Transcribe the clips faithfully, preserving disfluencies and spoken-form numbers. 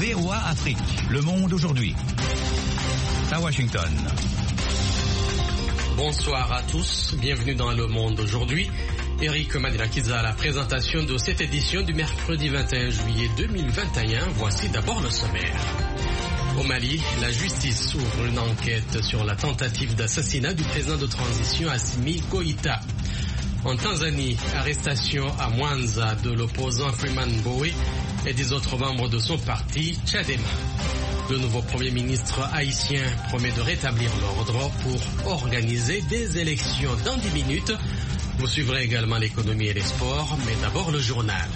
V O A Afrique, Le Monde aujourd'hui. À Washington. Bonsoir à tous, bienvenue dans Le Monde aujourd'hui. Eric Madinakiza à la présentation de cette édition du mercredi vingt et un juillet deux mille vingt et un. Voici d'abord le sommaire. Au Mali, la justice ouvre une enquête sur la tentative d'assassinat du président de transition Assimi Goïta. En Tanzanie, arrestation à Mwanza de l'opposant Freeman Mbowe et des autres membres de son parti, Chadema. Le nouveau Premier ministre haïtien promet de rétablir l'ordre pour organiser des élections dans dix minutes. Vous suivrez également l'économie et les sports, mais d'abord le journal.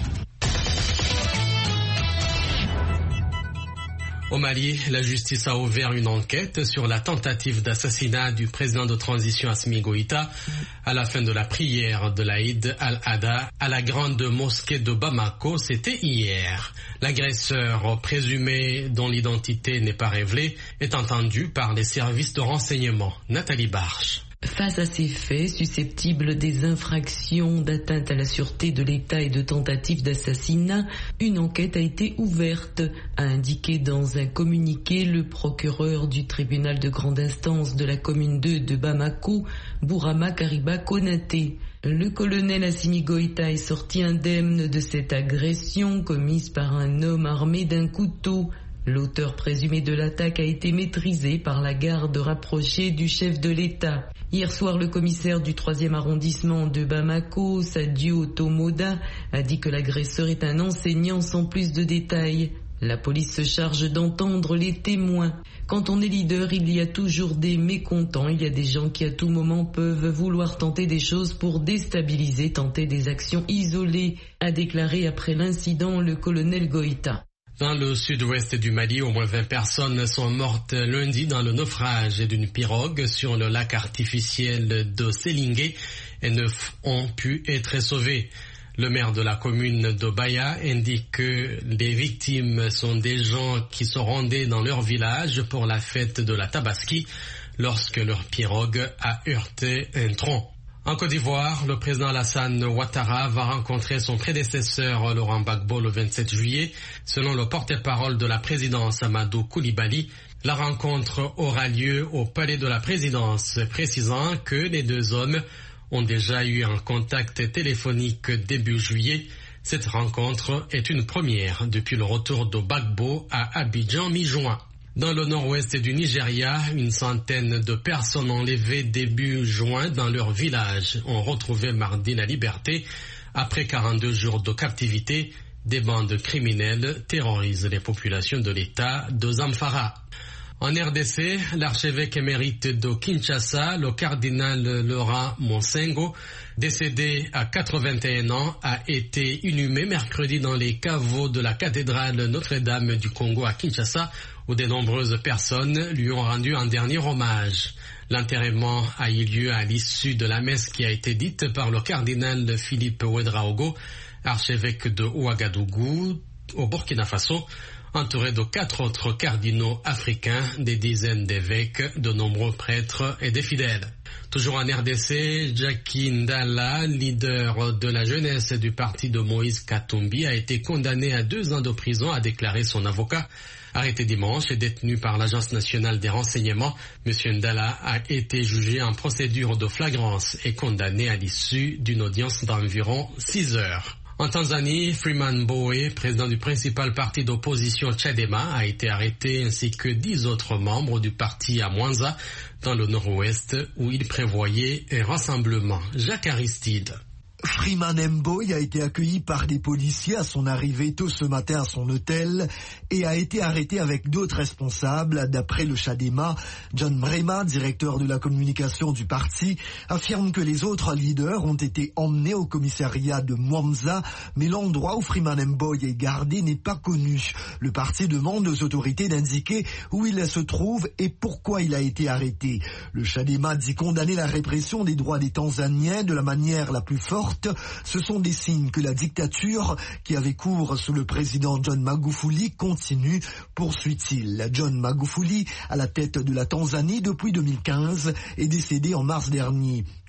Au Mali, la justice a ouvert une enquête sur la tentative d'assassinat du président de transition Assimi Goïta à la fin de la prière de l'Aïd al-Adha à la grande mosquée de Bamako. C'était hier. L'agresseur présumé, dont l'identité n'est pas révélée, est entendu par les services de renseignement. Nathalie Barche. Face à ces faits susceptibles des infractions d'atteinte à la sûreté de l'État et de tentative d'assassinat, une enquête a été ouverte, a indiqué dans un communiqué le procureur du tribunal de grande instance de la commune deux de Bamako, Bourama Kariba Konaté. Le colonel Assimi Goïta est sorti indemne de cette agression commise par un homme armé d'un couteau. L'auteur présumé de l'attaque a été maîtrisé par la garde rapprochée du chef de l'État. Hier soir, le commissaire du troisième arrondissement de Bamako, Sadio Tomoda, a dit que l'agresseur est un enseignant sans plus de détails. La police se charge d'entendre les témoins. Quand on est leader, il y a toujours des mécontents. Il y a des gens qui à tout moment peuvent vouloir tenter des choses pour déstabiliser, tenter des actions isolées, a déclaré après l'incident le colonel Goïta. Dans le sud-ouest du Mali, au moins vingt personnes sont mortes lundi dans le naufrage d'une pirogue sur le lac artificiel de Sélingué et neuf ont pu être sauvés. Le maire de la commune d'Obaya indique que les victimes sont des gens qui se rendaient dans leur village pour la fête de la Tabaski lorsque leur pirogue a heurté un tronc. En Côte d'Ivoire, le président Alassane Ouattara va rencontrer son prédécesseur Laurent Gbagbo le vingt-sept juillet. Selon le porte-parole de la présidence Amadou Koulibaly, la rencontre aura lieu au palais de la présidence, précisant que les deux hommes ont déjà eu un contact téléphonique début juillet. Cette rencontre est une première depuis le retour de Gbagbo à Abidjan mi-juin. Dans le nord-ouest du Nigeria, une centaine de personnes enlevées début juin dans leur village ont retrouvé mardi la liberté. Après quarante-deux jours de captivité, des bandes criminelles terrorisent les populations de l'État de Zamfara. En R D C, l'archevêque émérite de Kinshasa, le cardinal Laurent Monsengo, décédé à quatre-vingt-un ans, a été inhumé mercredi dans les caveaux de la cathédrale Notre-Dame du Congo à Kinshasa, où de nombreuses personnes lui ont rendu un dernier hommage. L'enterrement a eu lieu à l'issue de la messe qui a été dite par le cardinal Philippe Ouedraogo, archevêque de Ouagadougou, au Burkina Faso, entouré de quatre autres cardinaux africains, des dizaines d'évêques, de nombreux prêtres et des fidèles. Toujours en R D C, Jackie Ndala, leader de la jeunesse du parti de Moïse Katumbi, a été condamné à deux ans de prison, a déclaré son avocat. Arrêté dimanche et détenu par l'Agence nationale des renseignements, M. Ndala a été jugé en procédure de flagrance et condamné à l'issue d'une audience d'environ six heures. En Tanzanie, Freeman Mbowe, président du principal parti d'opposition Chadema, a été arrêté ainsi que dix autres membres du parti à Mwanza, dans le nord-ouest, où il prévoyait un rassemblement. Jacques Aristide. Freeman Mbowe a été accueilli par des policiers à son arrivée tôt ce matin à son hôtel et a été arrêté avec d'autres responsables. D'après le Chadema, John Mrema, directeur de la communication du parti, affirme que les autres leaders ont été emmenés au commissariat de Mwanza, mais l'endroit où Freeman Mbowe est gardé n'est pas connu. Le parti demande aux autorités d'indiquer où il se trouve et pourquoi il a été arrêté. Le Chadema dit condamner la répression des droits des Tanzaniens de la manière la plus forte. Ce sont des signes que la dictature qui avait cours sous le président John Magufuli continue, poursuit-il. John Magufuli, à la tête de la Tanzanie depuis deux mille quinze, est décédé en mars dernier.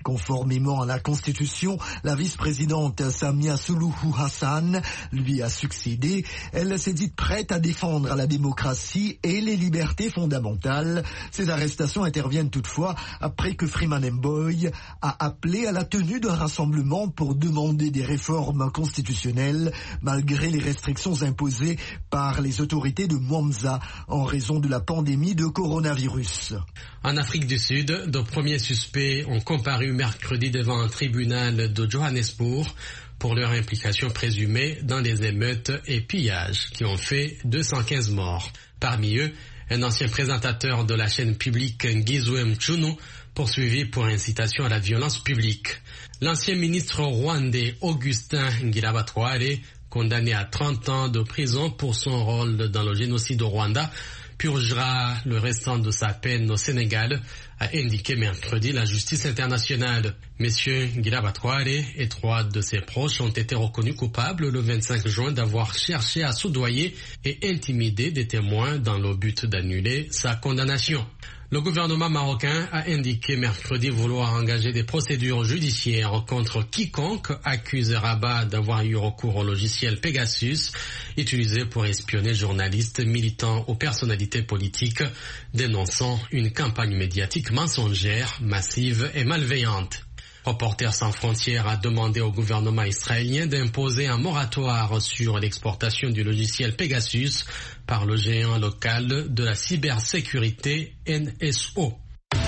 Conformément à la Constitution, la vice-présidente Samia Suluhu Hassan lui a succédé. Elle s'est dite prête à défendre la démocratie et les libertés fondamentales. Ces arrestations interviennent toutefois après que Freeman Mbowe a appelé à la tenue d'un rassemblement pour demander des réformes constitutionnelles malgré les restrictions imposées par les autorités de Mwamza en raison de la pandémie de coronavirus. En Afrique du Sud, de premiers suspects ont comparu mercredi devant un tribunal de Johannesburg pour leur implication présumée dans des émeutes et pillages qui ont fait deux cent quinze morts. Parmi eux, un ancien présentateur de la chaîne publique Ngizwe Mchunu, poursuivi pour incitation à la violence publique. L'ancien ministre rwandais Augustin Ngirabatware, condamné à trente ans de prison pour son rôle dans le génocide au Rwanda, purgera le restant de sa peine au Sénégal, a indiqué mercredi la justice internationale. Messieurs Ngirabatware et trois de ses proches ont été reconnus coupables le vingt-cinq juin d'avoir cherché à soudoyer et intimider des témoins dans le but d'annuler sa condamnation. Le gouvernement marocain a indiqué mercredi vouloir engager des procédures judiciaires contre quiconque accuse Rabat d'avoir eu recours au logiciel Pegasus, utilisé pour espionner journalistes, militants ou personnalités politiques, dénonçant une campagne médiatique mensongère, massive et malveillante. Reporters sans frontières a demandé au gouvernement israélien d'imposer un moratoire sur l'exportation du logiciel Pegasus par le géant local de la cybersécurité N S O.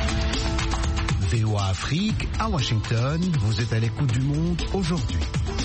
V O A Afrique, à Washington, vous êtes à l'écoute du monde aujourd'hui.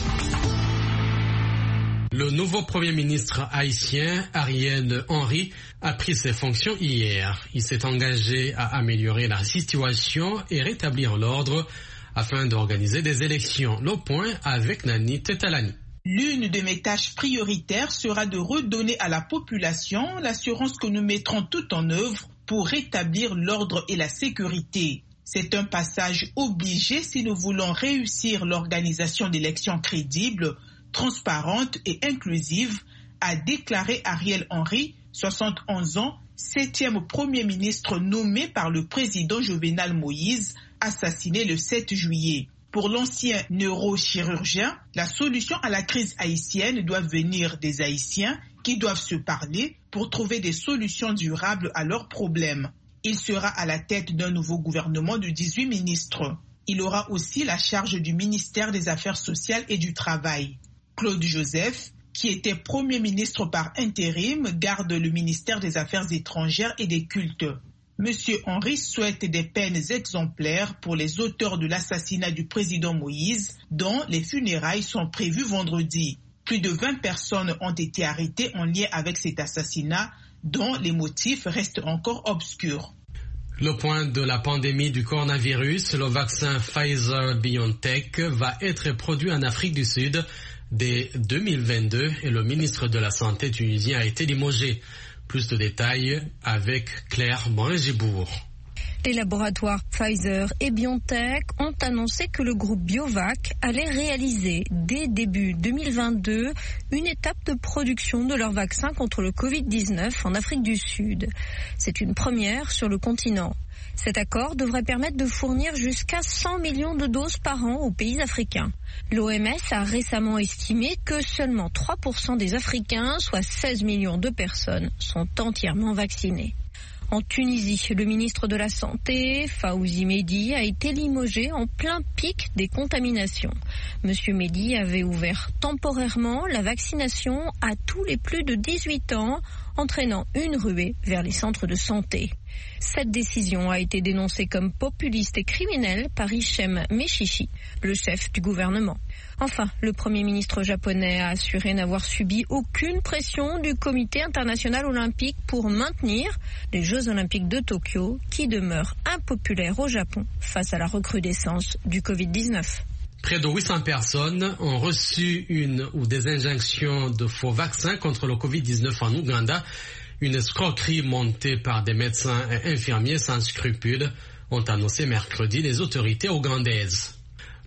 Le nouveau Premier ministre haïtien, Ariel Henry, a pris ses fonctions hier. Il s'est engagé à améliorer la situation et rétablir l'ordre afin d'organiser des élections. Le point avec Nani Tetalani. L'une de mes tâches prioritaires sera de redonner à la population l'assurance que nous mettrons tout en œuvre pour rétablir l'ordre et la sécurité. C'est un passage obligé si nous voulons réussir l'organisation d'élections crédibles, transparentes et inclusives, a déclaré Ariel Henry, soixante et onze ans, septième Premier ministre nommé par le président Jovenel Moïse, assassiné le sept juillet. Pour l'ancien neurochirurgien, la solution à la crise haïtienne doit venir des Haïtiens qui doivent se parler pour trouver des solutions durables à leurs problèmes. Il sera à la tête d'un nouveau gouvernement de dix-huit ministres. Il aura aussi la charge du ministère des Affaires sociales et du Travail. Claude Joseph, qui était Premier ministre par intérim, garde le ministère des Affaires étrangères et des Cultes. Monsieur Henry souhaite des peines exemplaires pour les auteurs de l'assassinat du président Moïse, dont les funérailles sont prévues vendredi. Plus de vingt personnes ont été arrêtées en lien avec cet assassinat, dont les motifs restent encore obscurs. Le point de la pandémie du coronavirus, le vaccin Pfizer-BioNTech va être produit en Afrique du Sud dès deux mille vingt-deux et le ministre de la Santé tunisien a été limogé. Plus de détails avec Claire Morin-Gibourg. Les laboratoires Pfizer et BioNTech ont annoncé que le groupe Biovac allait réaliser dès début deux mille vingt-deux une étape de production de leur vaccin contre le covid dix-neuf en Afrique du Sud. C'est une première sur le continent. Cet accord devrait permettre de fournir jusqu'à cent millions de doses par an aux pays africains. L'O M S a récemment estimé que seulement trois pour cent des Africains, soit seize millions de personnes, sont entièrement vaccinés. En Tunisie, le ministre de la Santé, Fawzi Mehdi, a été limogé en plein pic des contaminations. Monsieur Mehdi avait ouvert temporairement la vaccination à tous les plus de dix-huit ans, entraînant une ruée vers les centres de santé. Cette décision a été dénoncée comme populiste et criminelle par Hichem Meshishi, le chef du gouvernement. Enfin, le Premier ministre japonais a assuré n'avoir subi aucune pression du Comité international olympique pour maintenir les Jeux olympiques de Tokyo, qui demeurent impopulaires au Japon face à la recrudescence du covid dix-neuf. Près de huit cents personnes ont reçu une ou des injections de faux vaccins contre le covid dix-neuf en Ouganda. Une escroquerie montée par des médecins et infirmiers sans scrupules, ont annoncé mercredi les autorités ougandaises.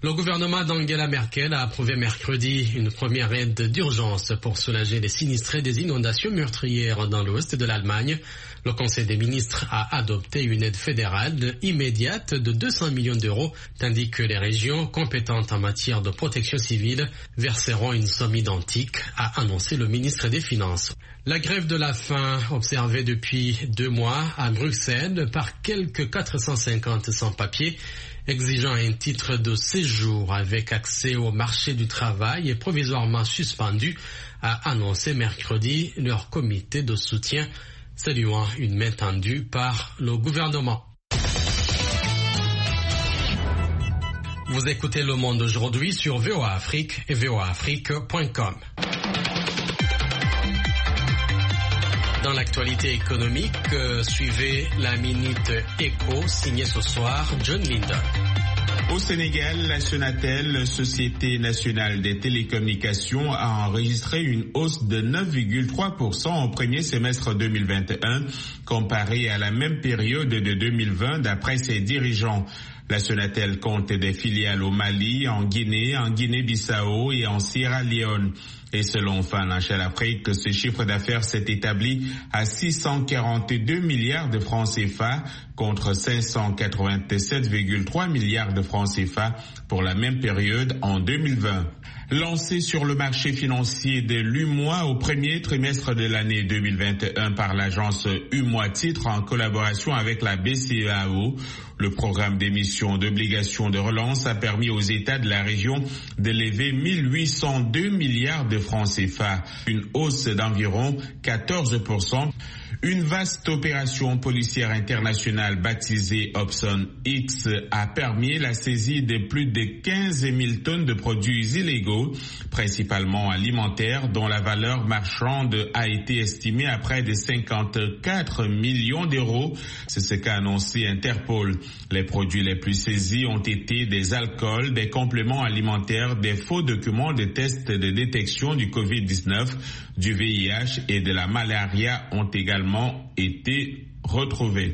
Le gouvernement d'Angela Merkel a approuvé mercredi une première aide d'urgence pour soulager les sinistrés des inondations meurtrières dans l'ouest de l'Allemagne. Le Conseil des ministres a adopté une aide fédérale immédiate de deux cents millions d'euros, tandis que les régions compétentes en matière de protection civile verseront une somme identique, a annoncé le ministre des Finances. La grève de la faim observée depuis deux mois à Bruxelles par quelques quatre cent cinquante sans-papiers exigeant un titre de séjour avec accès au marché du travail est provisoirement suspendu, a annoncé mercredi leur comité de soutien, saluant une main tendue par le gouvernement. Vous écoutez Le Monde aujourd'hui sur V O A Afrique et v o a afrique point com. Dans l'actualité économique, euh, suivez la Minute Éco, signée ce soir John Linden. Au Sénégal, la Sonatel, Société nationale des télécommunications, a enregistré une hausse de neuf virgule trois pour cent au premier semestre deux mille vingt et un, comparé à la même période de deux mille vingt d'après ses dirigeants. La Sonatel compte des filiales au Mali, en Guinée, en Guinée-Bissau et en Sierra Leone. Et selon Financial Afrique, ce chiffre d'affaires s'est établi à six cent quarante-deux milliards de francs C F A contre cinq cent quatre-vingt-sept virgule trois milliards de francs C F A pour la même période en deux mille vingt. Lancé sur le marché financier de l'U M O A au premier trimestre de l'année deux mille vingt et un par l'agence U M O A Titres en collaboration avec la B C E A O, le programme d'émission d'obligations de relance a permis aux États de la région de lever mille huit cent deux milliards de francs C F A, une hausse d'environ quatorze pour cent. Une vaste opération policière internationale baptisée Opson X a permis la saisie de plus de quinze mille tonnes de produits illégaux, principalement alimentaires, dont la valeur marchande a été estimée à près de cinquante-quatre millions d'euros. C'est ce qu'a annoncé Interpol. Les produits les plus saisis ont été des alcools, des compléments alimentaires, des faux documents de tests de détection du covid dix-neuf, du V I H et de la malaria ont également été retrouvés.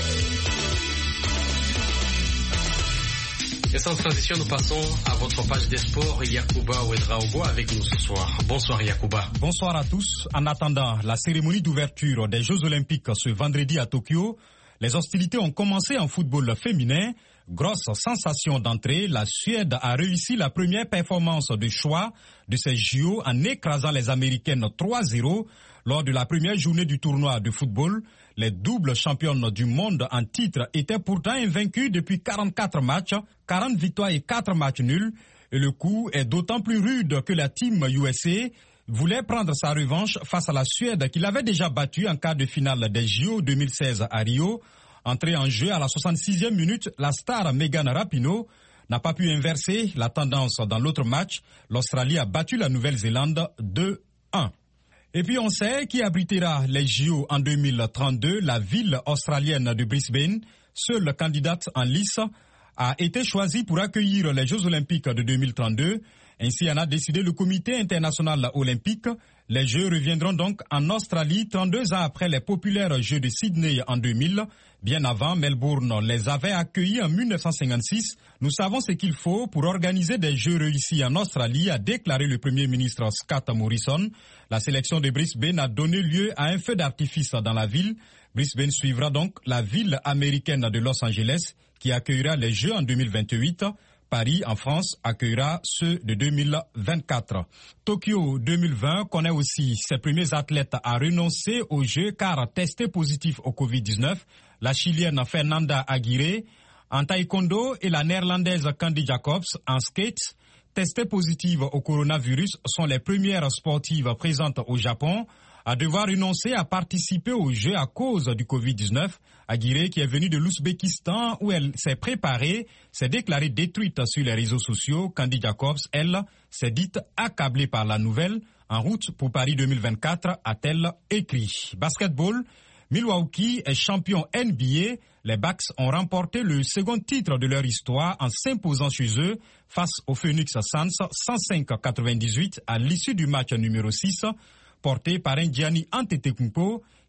Et sans transition, nous passons à votre page des sports. Yacouba Ouedraogo avec nous ce soir. Bonsoir Yacouba. Bonsoir à tous. En attendant la cérémonie d'ouverture des Jeux Olympiques ce vendredi à Tokyo, les hostilités ont commencé en football féminin. Grosse sensation d'entrée, la Suède a réussi la première performance de choix de ces J O en écrasant les Américaines trois zéro lors de la première journée du tournoi de football. Les doubles championnes du monde en titre étaient pourtant invaincues depuis quarante-quatre matchs, quarante victoires et quatre matchs nuls. Et le coup est d'autant plus rude que la team U S A voulait prendre sa revanche face à la Suède qu'il avait déjà battue en quart de finale des J O deux mille seize à Rio. Entrée en jeu à la soixante-sixième minute, la star Megan Rapinoe n'a pas pu inverser la tendance dans l'autre match. L'Australie a battu la Nouvelle-Zélande deux un. Et puis on sait qui abritera les J O en deux mille trente-deux, la ville australienne de Brisbane, seule candidate en lice, a été choisie pour accueillir les Jeux Olympiques de deux mille trente-deux. Ainsi en a décidé le Comité international olympique. Les Jeux reviendront donc en Australie trente-deux ans après les populaires Jeux de Sydney en deux mille. Bien avant, Melbourne les avait accueillis en mille neuf cent cinquante-six. Nous savons ce qu'il faut pour organiser des Jeux réussis en Australie, a déclaré le Premier ministre Scott Morrison. La sélection de Brisbane a donné lieu à un feu d'artifice dans la ville. Brisbane suivra donc la ville américaine de Los Angeles qui accueillera les Jeux en deux mille vingt-huit. Paris, en France, accueillera ceux de deux mille vingt-quatre. Tokyo deux mille vingt connaît aussi ses premiers athlètes à renoncer aux Jeux car testés positifs au covid dix-neuf. La Chilienne Fernanda Aguirre en taekwondo et la Néerlandaise Candy Jacobs en skate, testées positives au coronavirus, sont les premières sportives présentes au Japon à devoir renoncer à participer aux Jeux à cause du covid dix-neuf. Aguirre, qui est venue de l'Ouzbékistan où elle s'est préparée, s'est déclarée détruite sur les réseaux sociaux. Candy Jacobs, elle, s'est dite accablée par la nouvelle. En route pour Paris deux mille vingt-quatre, a-t-elle écrit. Basketball, Milwaukee est champion N B A. Les Bucks ont remporté le second titre de leur histoire en s'imposant chez eux face aux Phoenix Suns cent cinq à quatre-vingt-dix-huit à l'issue du match numéro six, porté par un Giannis Antetokounmpo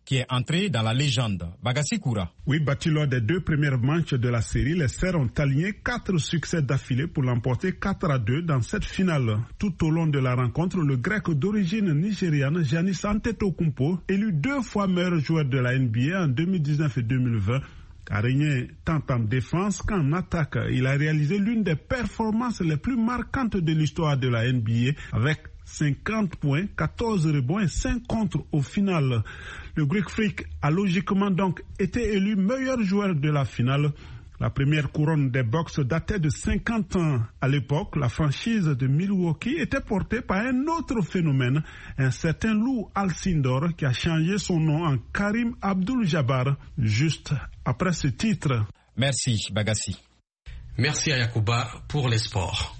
qui est entré dans la légende. Bagassi Koura. Oui, battu lors des deux premières manches de la série, les Serres ont aligné quatre succès d'affilée pour l'emporter quatre à deux dans cette finale. Tout au long de la rencontre, le grec d'origine nigériane Giannis Antetokounmpo, élu deux fois meilleur joueur de la N B A en deux mille dix-neuf et deux mille vingt, a régné tant en défense qu'en attaque. Il a réalisé l'une des performances les plus marquantes de l'histoire de la N B A avec cinquante points, quatorze rebonds et cinq contres au final. Le Greek Freak a logiquement donc été élu meilleur joueur de la finale. La première couronne des Bucks datait de cinquante ans. À l'époque, la franchise de Milwaukee était portée par un autre phénomène, un certain Lou Alcindor qui a changé son nom en Karim Abdul-Jabbar juste après ce titre. Merci Bagassi. Merci à Yacouba pour les sports.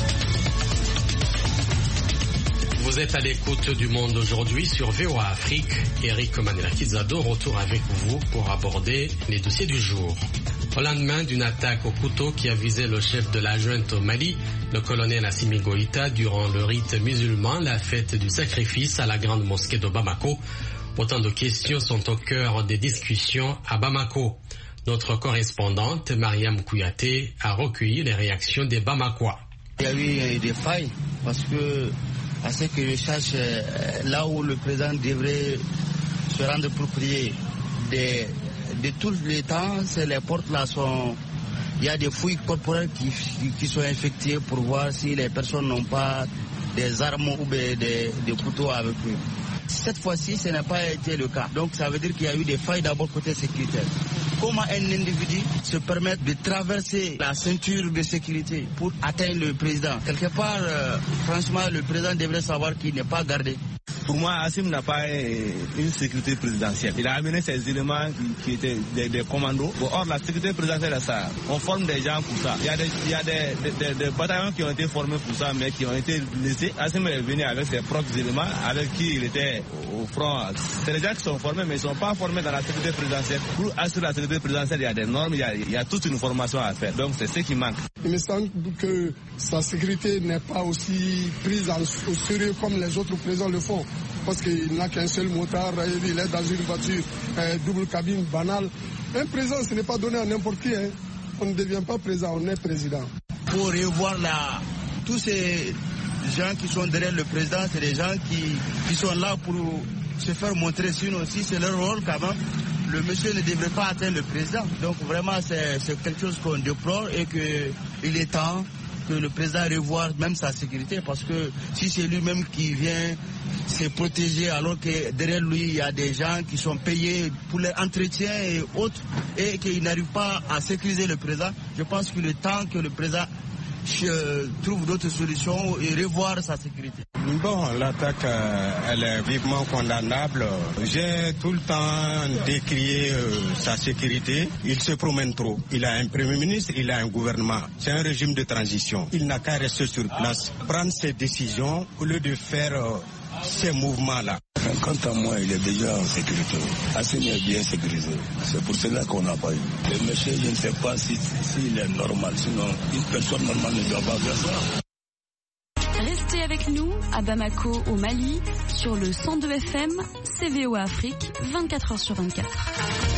Vous êtes à l'écoute du Monde aujourd'hui sur V O A Afrique. Eric Manela-Kizado retourne avec vous pour aborder les dossiers du jour. Au lendemain d'une attaque au couteau qui a visé le chef de la junte au Mali, le colonel Assimi Goïta, durant le rite musulman, la fête du sacrifice à la grande mosquée de Bamako, autant de questions sont au cœur des discussions à Bamako. Notre correspondante, Mariam Kouyaté, a recueilli les réactions des Bamakois. Il y a eu des failles parce que, à ce que je cherche, là où le président devrait se rendre propriétaire des de tous les temps, les portes là sont, il y a des fouilles corporelles qui, qui, qui sont effectuées pour voir si les personnes n'ont pas des armes ou des, des, des couteaux avec eux. Cette fois-ci, ce n'a pas été le cas. Donc ça veut dire qu'il y a eu des failles d'abord côté sécuritaire. Comment un individu se permet de traverser la ceinture de sécurité pour atteindre le président? Quelque part, euh, franchement, le président devrait savoir qu'il n'est pas gardé. Pour moi, Assimi n'a pas une sécurité présidentielle. Il a amené ces éléments qui, qui étaient des, des commandos. Bon, or, la sécurité présidentielle, ça, on forme des gens pour ça. Il y a, des, il y a des, des, des, des bataillons qui ont été formés pour ça, mais qui ont été laissés. Assimi est venu avec ses propres éléments, avec qui il était au front. C'est des gens qui sont formés, mais ils ne sont pas formés dans la sécurité présidentielle. Pour assurer la sécurité présidentielle, il y a des normes, il y a, il y a toute une formation à faire. Donc, c'est ce qui manque. Il me semble que sa sécurité n'est pas aussi prise en, au sérieux comme les autres présidents le font. Parce qu'il n'a qu'un seul motard, il est dans une voiture euh, double cabine banale. Un président, ce n'est pas donné à n'importe qui. Hein. On ne devient pas président, on est président. Pour revoir là, tous ces gens qui sont derrière le président, c'est des gens qui, qui sont là pour se faire montrer, sinon aussi c'est leur rôle quand même. Le monsieur ne devrait pas atteindre le président. Donc vraiment, c'est, c'est quelque chose qu'on déplore et qu'il est temps que le président revoie même sa sécurité, parce que si c'est lui-même qui vient se protéger alors que derrière lui il y a des gens qui sont payés pour l'entretien et autres et qu'ils n'arrivent pas à sécuriser le président, je pense qu'il est temps que le président trouve d'autres solutions et revoir sa sécurité. Bon, l'attaque, euh, elle est vivement condamnable. J'ai tout le temps décrié euh, sa sécurité. Il se promène trop. Il a un premier ministre, il a un gouvernement. C'est un régime de transition. Il n'a qu'à rester sur place, prendre ses décisions au lieu de faire euh, ces mouvements-là. Quant à moi, il est déjà en sécurité. Assimi est bien sécurisé. C'est pour cela qu'on n'a pas eu. Le monsieur, je ne sais pas s'il si, si est normal. Sinon, une personne normale ne doit pas faire ça. Restez avec nous à Bamako, au Mali, sur le cent deux F M, C V O Afrique, vingt-quatre heures sur vingt-quatre.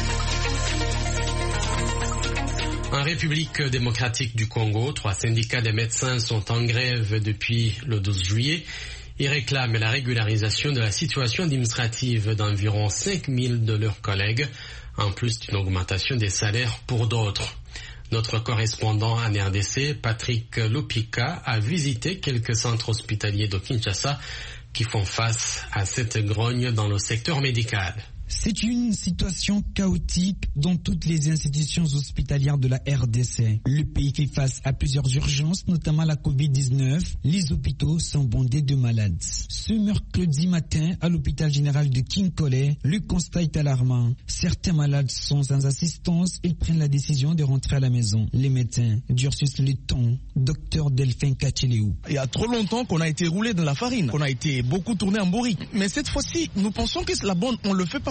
En République démocratique du Congo, trois syndicats des médecins sont en grève depuis le douze juillet. Ils réclament la régularisation de la situation administrative d'environ cinq mille de leurs collègues, en plus d'une augmentation des salaires pour d'autres. Notre correspondant en R D C, Patrick Lopika, a visité quelques centres hospitaliers de Kinshasa qui font face à cette grogne dans le secteur médical. C'est une situation chaotique dans toutes les institutions hospitalières de la R D C. Le pays fait face à plusieurs urgences, notamment la covid dix-neuf. Les hôpitaux sont bondés de malades. Ce mercredi matin, à l'hôpital général de Kinkole, le constat est alarmant. Certains malades sont sans assistance. Ils prennent la décision de rentrer à la maison. Les médecins durcissent le ton. Docteur Delphin Kacheleou. Il y a trop longtemps qu'on a été roulé dans la farine, qu'on a été beaucoup tourné en bourrique. Mais cette fois-ci, nous pensons que c'est la bonne. On ne le fait pas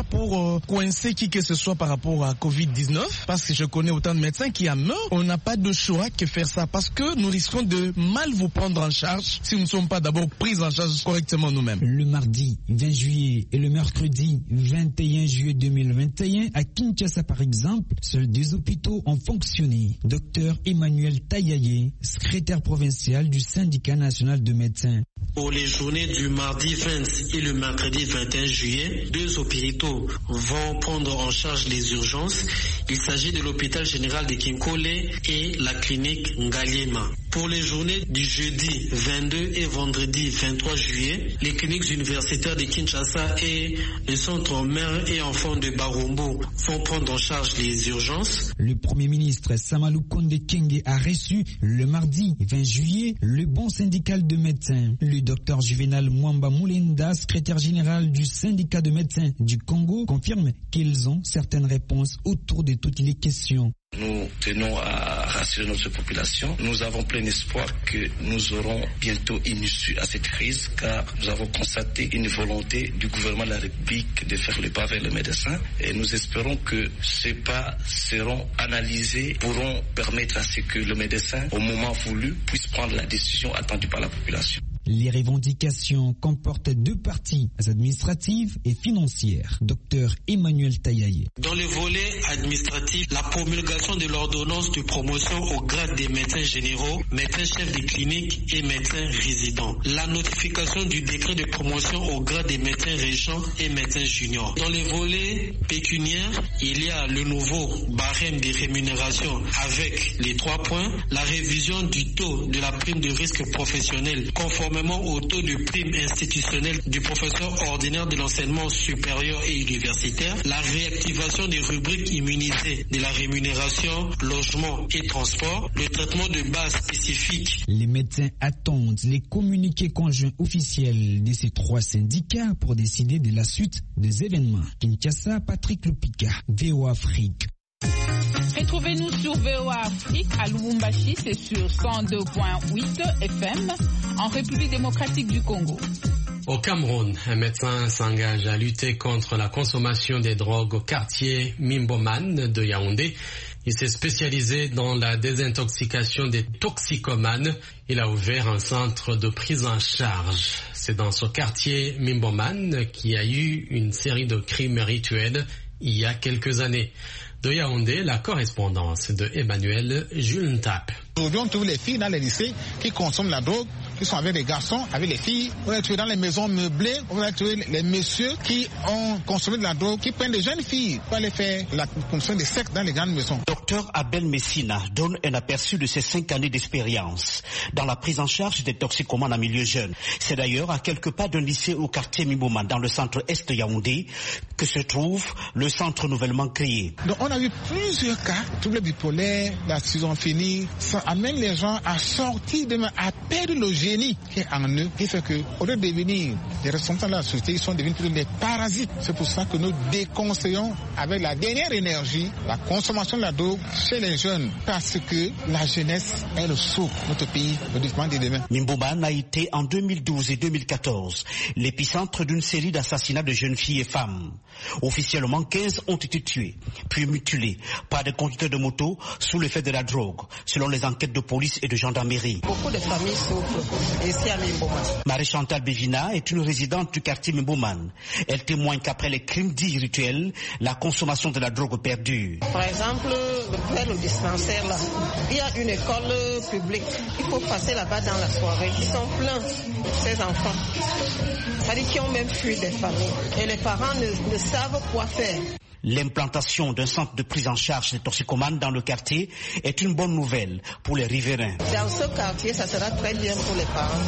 pour euh, coincer qui que ce soit par rapport à covid dix-neuf, parce que je connais autant de médecins qui en meurent. On n'a pas de choix que faire ça, parce que nous risquons de mal vous prendre en charge si nous ne sommes pas d'abord pris en charge correctement nous-mêmes. Le mardi vingt juillet et le mercredi vingt et un juillet deux mille vingt et un, à Kinshasa par exemple, seuls deux hôpitaux ont fonctionné. Docteur Emmanuel Tayaye, secrétaire provincial du syndicat national de médecins. Pour les journées du mardi vingt et le mercredi vingt et un juillet, deux hôpitaux vont prendre en charge les urgences. Il s'agit de l'hôpital général de Kinkole et la clinique Ngaliema. Pour les journées du jeudi vingt-deux et vendredi vingt-trois juillet, les cliniques universitaires de Kinshasa et le centre mère et enfants de Barombo vont prendre en charge les urgences. Le Premier ministre Samalou Konde Kenge a reçu le mardi vingt juillet le bon syndical de médecins. Le docteur Juvenal Mwamba Moulenda, secrétaire général du syndicat de médecins du Congo, confirme qu'ils ont certaines réponses autour de toutes les questions. Nous tenons à rassurer notre population. Nous avons plein espoir que nous aurons bientôt une issue à cette crise, car nous avons constaté une volonté du gouvernement de la République de faire le pas vers les médecins. Et nous espérons que ces pas seront analysés, pourront permettre à ce que le médecin, au moment voulu, puisse prendre la décision attendue par la population. Les revendications comportent deux parties administratives et financières. Docteur Emmanuel Tayaye. Dans le volet administratif, la promulgation de l'ordonnance de promotion au grade des médecins généraux, médecins chefs de clinique et médecins résidents. La notification du décret de promotion au grade des médecins régents et médecins juniors. Dans le volet pécuniaire, il y a le nouveau barème de rémunération avec les trois points, la révision du taux de la prime de risque professionnel conformément au taux de prime institutionnelle du professeur ordinaire de l'enseignement supérieur et universitaire, la réactivation des rubriques immunisées de la rémunération, logement et transport, le traitement de base spécifique. Les médecins attendent les communiqués conjoints officiels de ces trois syndicats pour décider de la suite des événements. Kinshasa, Patrick Lupika, V O Afrique. Retrouvez-nous sur V O A Afrique à Lubumbashi, c'est sur cent deux virgule huit F M, en République démocratique du Congo. Au Cameroun, un médecin s'engage à lutter contre la consommation des drogues au quartier Mimboman de Yaoundé. Il s'est spécialisé dans la désintoxication des toxicomanes. Il a ouvert un centre de prise en charge. C'est dans ce quartier Mimboman qu'il y a eu une série de crimes rituels il y a quelques années. De Yaoundé, la correspondance de Emmanuel Julentap. Aujourd'hui, on trouve les filles dans les lycées qui consomment la drogue, qui sont avec les garçons, avec les filles. On va trouver dans les maisons meublées, on va trouver les messieurs qui ont consommé de la drogue, qui prennent des jeunes filles pour aller faire la consommation de sexe dans les grandes maisons. Docteur Abel Messina donne un aperçu de ses cinq années d'expérience dans la prise en charge des toxicomanes en milieu jeune. C'est d'ailleurs à quelques pas d'un lycée au quartier Mimboman, dans le centre est de Yaoundé, que se trouve le centre nouvellement créé. Donc on a eu plusieurs cas, troubles bipolaires, la schizophrénie, ça amène les gens à sortir de à perdre le génie qui est en eux, qui fait que au lieu de devenir des responsables de la société, ils sont devenus plutôt des parasites. C'est pour ça que nous déconseillons avec la dernière énergie la consommation de la drogue chez les jeunes, parce que la jeunesse est le socle de notre pays, le développement des demain. Mimboman a été en deux mille douze et deux mille quatorze l'épicentre d'une série d'assassinats de jeunes filles et femmes. Officiellement, quinze ont été tués, puis mutilés par des conducteurs de moto sous l'effet de la drogue, selon les enquêtes de police et de gendarmerie. Beaucoup de familles souffrent ici à Mimboman. Marie-Chantal Bégina est une résidente du quartier Mimboman. Elle témoigne qu'après les crimes dits rituels, la consommation de la drogue perdure. Par exemple, vers le dispensaire là, il y a une école publique. Il faut passer là-bas dans la soirée. Ils sont pleins, ces enfants. C'est-à-dire qu'ils ont même fui des familles. Et les parents ne, ne savent quoi faire. L'implantation d'un centre de prise en charge des toxicomanes dans le quartier est une bonne nouvelle pour les riverains. Dans ce quartier, ça sera très bien pour les parents.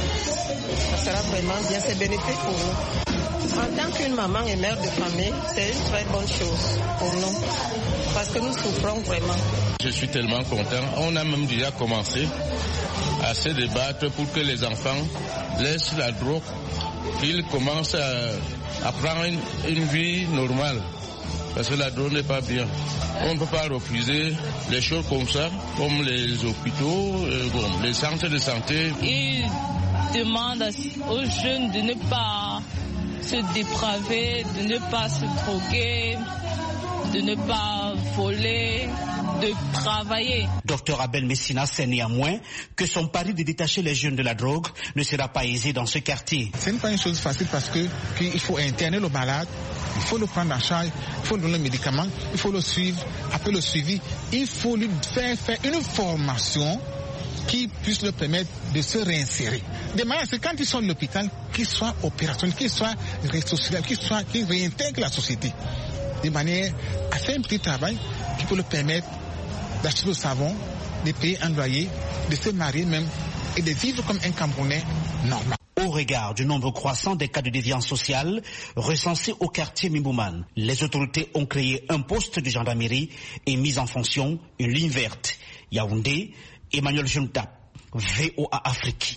Ça sera vraiment bien, c'est bénéfique pour nous. En tant qu'une maman et mère de famille, c'est une très bonne chose pour nous. Parce que nous souffrons vraiment. Je suis tellement content. On a même déjà commencé à se débattre pour que les enfants laissent la drogue, qu'ils commencent à, à prendre une, une vie normale. Parce que la drogue n'est pas bien. On ne peut pas refuser les choses comme ça, comme les hôpitaux, euh, bon, les centres de santé. Ils demandent aux jeunes de ne pas se dépraver, de ne pas se droguer, de ne pas voler, de travailler. Docteur Abel Messina sait néanmoins que son pari de détacher les jeunes de la drogue ne sera pas aisé dans ce quartier. Ce n'est pas une chose facile parce que qu'il faut interner le malade, il faut le prendre en charge, il faut lui donner le médicament, il faut le suivre, après le suivi, il faut lui faire faire une formation qui puisse leur permettre de se réinsérer. De manière que quand ils sont à l'hôpital, qu'ils soient opérationnels, qu'ils soient ressourciables, qu'ils soient, qu'ils réintègrent la société. De manière à faire un petit travail qui peut leur permettre d'acheter le savon, de payer un loyer, de se marier même et de vivre comme un Camerounais normal. Au regard du nombre croissant des cas de déviance sociale recensés au quartier Mimbouman, les autorités ont créé un poste de gendarmerie et mis en fonction une ligne verte. Yaoundé, Emmanuel Juntap, V O A Afrique.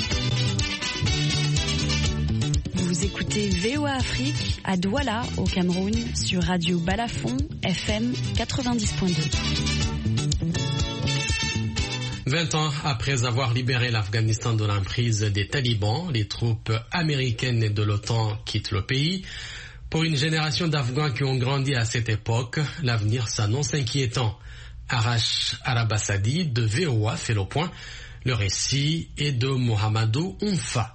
Vous écoutez V O A Afrique à Douala, au Cameroun, sur Radio Balafon, F M quatre-vingt-dix point deux. Vingt ans après avoir libéré l'Afghanistan de l'emprise des talibans, les troupes américaines de l'OTAN quittent le pays. Pour une génération d'Afghans qui ont grandi à cette époque, l'avenir s'annonce inquiétant. Arash Arabassadi de V O A fait le point. Le récit est de Mohamedou Oumfa.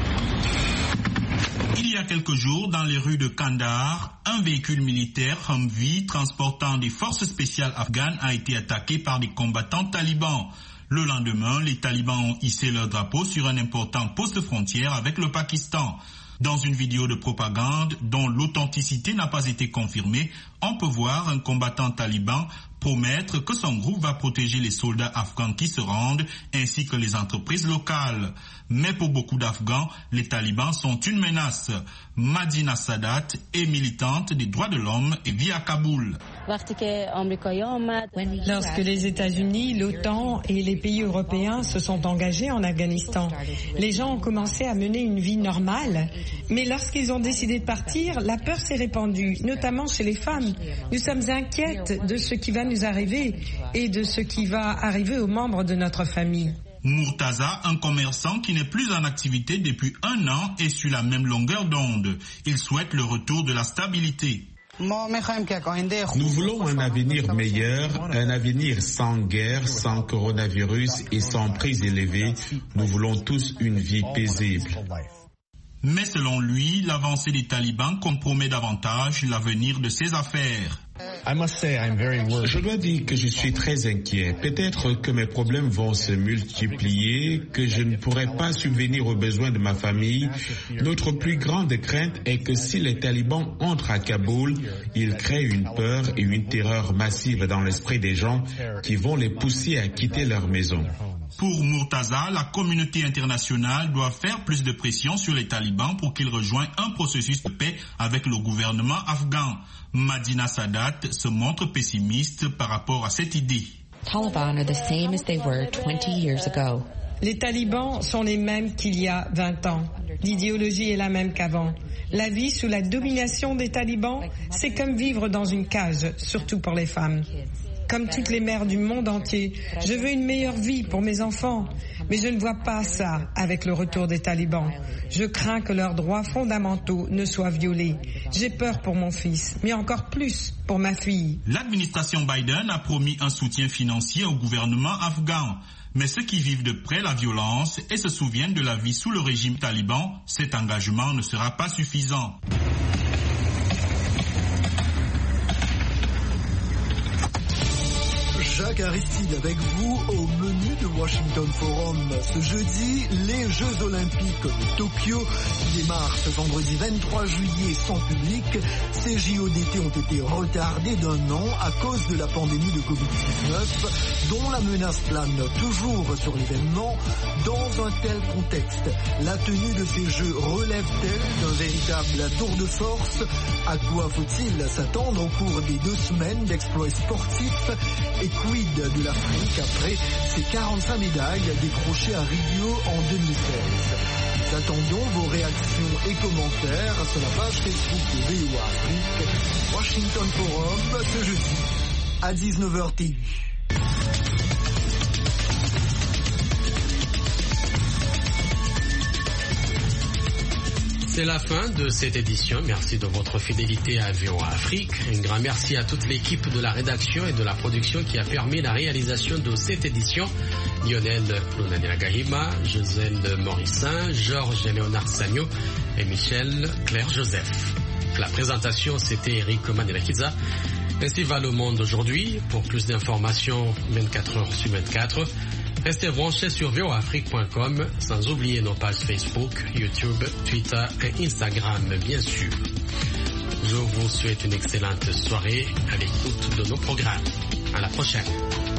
Il y a quelques jours, dans les rues de Kandahar, un véhicule militaire Humvee transportant des forces spéciales afghanes a été attaqué par des combattants talibans. Le lendemain, les talibans ont hissé leur drapeau sur un important poste frontière avec le Pakistan. Dans une vidéo de propagande dont l'authenticité n'a pas été confirmée, on peut voir un combattant taliban promettre que son groupe va protéger les soldats afghans qui se rendent ainsi que les entreprises locales. Mais pour beaucoup d'Afghans, les talibans sont une menace. Madina Sadat est militante des droits de l'homme et vit à Kaboul. Lorsque les États-Unis, l'OTAN et les pays européens se sont engagés en Afghanistan, les gens ont commencé à mener une vie normale. Mais lorsqu'ils ont décidé de partir, la peur s'est répandue, notamment chez les femmes. Nous sommes inquiètes de ce qui va nous arriver et de ce qui va arriver aux membres de notre famille. Murtaza, un commerçant qui n'est plus en activité depuis un an, est sur la même longueur d'onde. Il souhaite le retour de la stabilité. Nous voulons un avenir meilleur, un avenir sans guerre, sans coronavirus et sans prix élevés. Nous voulons tous une vie paisible. Mais selon lui, l'avancée des talibans compromet davantage l'avenir de ses affaires. Je dois dire que je suis très inquiet. Peut-être que mes problèmes vont se multiplier, que je ne pourrai pas subvenir aux besoins de ma famille. Notre plus grande crainte est que si les talibans entrent à Kaboul, ils créent une peur et une terreur massive dans l'esprit des gens qui vont les pousser à quitter leur maison. Pour Murtaza, la communauté internationale doit faire plus de pression sur les talibans pour qu'ils rejoignent un processus de paix avec le gouvernement afghan. Madina Sadat se montre pessimiste par rapport à cette idée. Les talibans sont les mêmes qu'il y a vingt ans. L'idéologie est la même qu'avant. La vie sous la domination des talibans, c'est comme vivre dans une cage, surtout pour les femmes. Comme toutes les mères du monde entier, je veux une meilleure vie pour mes enfants. Mais je ne vois pas ça avec le retour des talibans. Je crains que leurs droits fondamentaux ne soient violés. J'ai peur pour mon fils, mais encore plus pour ma fille. L'administration Biden a promis un soutien financier au gouvernement afghan. Mais ceux qui vivent de près la violence et se souviennent de la vie sous le régime taliban, cet engagement ne sera pas suffisant. Jacques Aristide avec vous au menu de Washington Forum. Ce jeudi, les Jeux Olympiques de Tokyo démarrent ce vendredi vingt-trois juillet sans public. Ces J O d'été ont été retardés d'un an à cause de la pandémie de covid dix-neuf, dont la menace plane toujours sur l'événement. Dans un tel contexte, la tenue de ces Jeux relève-t-elle d'un véritable tour de force? À quoi faut-il s'attendre au cours des deux semaines d'exploits sportifs? Et quid de l'Afrique après ses quarante-cinq médailles décrochées à Rio en deux mille seize. Nous attendons vos réactions et commentaires sur la page Facebook de V O A Afrique. Washington Forum ce jeudi à dix-neuf heures T U. C'est la fin de cette édition. Merci de votre fidélité à V O A Afrique. Un grand merci à toute l'équipe de la rédaction et de la production qui a permis la réalisation de cette édition. Lionel Lunania Gahima, Josène Morissin, Georges Léonard Sagno et Michel Claire Joseph. La présentation, c'était Eric Manelakiza. Ainsi va le monde aujourd'hui. Pour plus d'informations, vingt-quatre heures sur vingt-quatre, restez branchés sur v o a afrique point com, sans oublier nos pages Facebook, YouTube, Twitter et Instagram, bien sûr. Je vous souhaite une excellente soirée à l'écoute de nos programmes. À la prochaine.